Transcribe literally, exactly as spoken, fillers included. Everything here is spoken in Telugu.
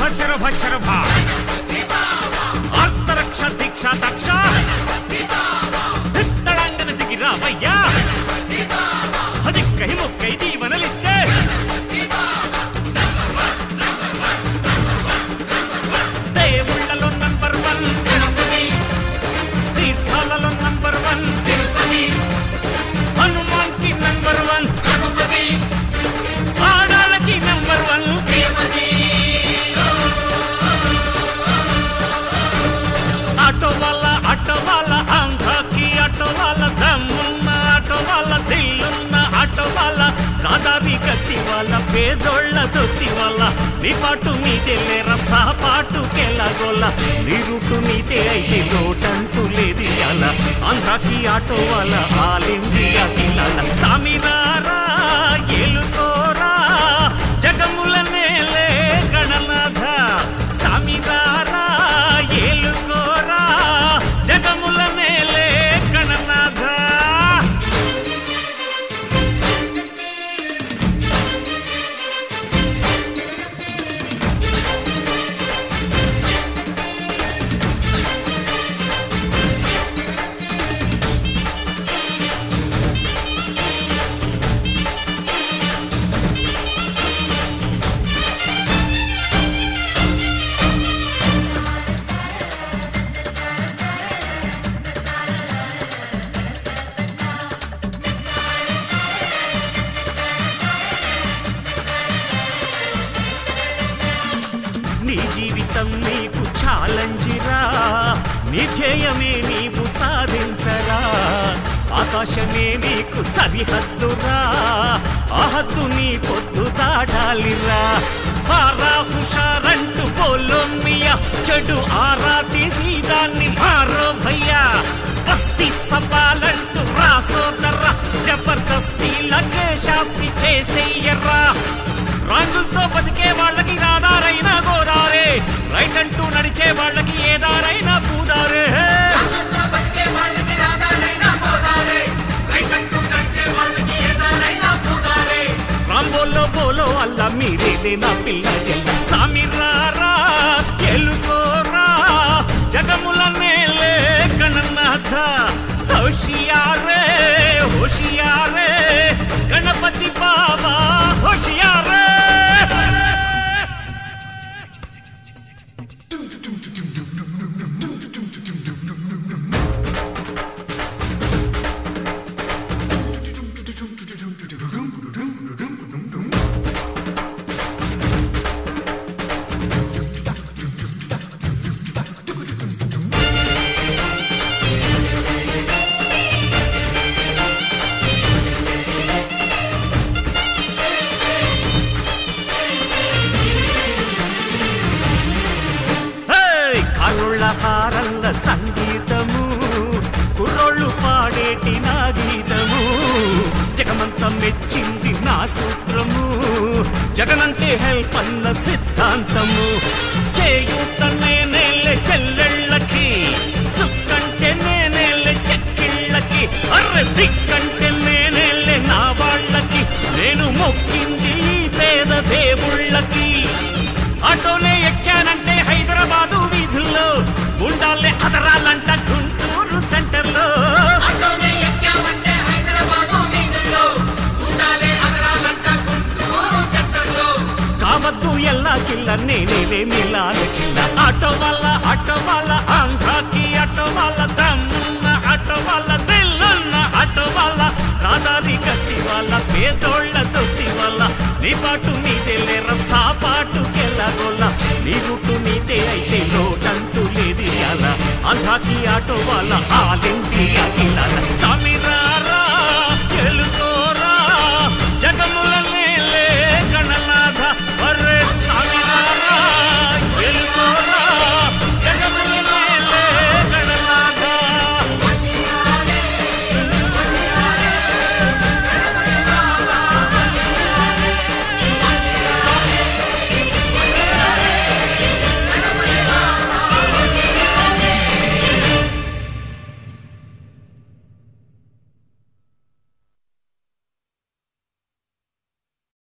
శరభ శరభ ఆర్తరక్ష దీక్ష దక్ష దిత్తడంగన దిగి రావయ్యా దిక్కై మొక్కై దీవనలిచ్చే దేవుళ్ళలో నంబర్ వన్ తీర్థాలలో నంబర్ వన్ హనుమాన్ కి నంబర్ వన్ ఆడాలకి నంబర్ వన్ ఆటో వాళ్ళ ఆటో వాళ్ళ ఆంధ్రాకి ఆటో వాళ్ళ దమ్మున్న ఆటో వాళ్ళ దిల్లున్న ఆటో వాళ్ళ దాదాది గస్తీ వాళ్ళ పేదోళ్ళ దోస్తి వాళ్ళ నీ పాటు నీదే లేరా సహపాటు కెలాగోళ్ళ నీ రూటు నీదే అయితే లోటంటూ లేదు అలా ఆంధ్రాకి ఆటో వాళ్ళ ఆల్ ఇండియాకి లాల సామినారా ఏలుకోరా జగముల నేలే గణనాథ సామినారా ఏలుకోరా జగముల నేలే గణనాథ నీ జీవితం నీకు ఛాలెంజిరా నీ ధ్యేయమే నీవు సాధించరా ఆకాశమే నీకు సరిహద్దురా ఆ హద్దు నీ పొద్దు దాటాలిరా ఆరా హుషారంటూ బోలో మియా చెడు ఆరా తీసి దాన్ని మారో భయ్యా బస్తీ సవాలంటూ రాసోదర్రా జబర్దస్తీ లగే శాస్తి చేసేయర్రా రాంగులతో బతికే వాళ్ళకి రాదారైనా గోదారే రైట్ అంటూ నడిచే వాళ్ళకి ఏదారైనా పూదారే రాంబోలో బోలో అల్లా మీరేనే నా పిల్ల జల్ల సామిరారా ఎలుకోరా జగముల నేలే గణనాథ హోషియారే హోషియారే గణపతి బాబా హోషియారే హారల్ల సంగీతము కుర్రోళ్ళు పాడేటి నా గీతము జగమంతా మెచ్చింది నా సూత్రము జగనంటే హెల్ప్ అన్న సిద్ధాంతము చేయూత నేనేలే చెల్లెళ్ళకి చుక్కంటే నేనేలే చెక్కిళ్ళకి అర్రె దిక్కంటే నేనేలే నా వాళ్ళకి నేను మొక్కింది ఈ పేద దేవుళ్ళకి ఆటోనే ఎక్కానంటే హైదరాబాదు వీధుల్లో ఉండాలే అదరాలంట గుంటూరు సెంటర్ లో కావద్దు ఎల్లా కిల్ల నేనేలే మిలాల కిల్ల ఆటో వల్ల ఆటో వల్ల ఆంధ్రాకి ఆటో వల్ల దమ్మున్న ఆటో వల్ల దిల్లున్న ఆటో వల్ల రాదాది గస్తీ వాళ్ళ పేదోళ్ళ దోస్తి వల్ల నీ పాటు నీదే లేరా సాపాటు కెలాగోళ్ళ నీ రూటు నీదే అయితే లోటంటూ లేదు అలా ఆంధ్రాకి ఆటో వాళ్ళ ఆల్ ఇండియాకి లాల సామిరా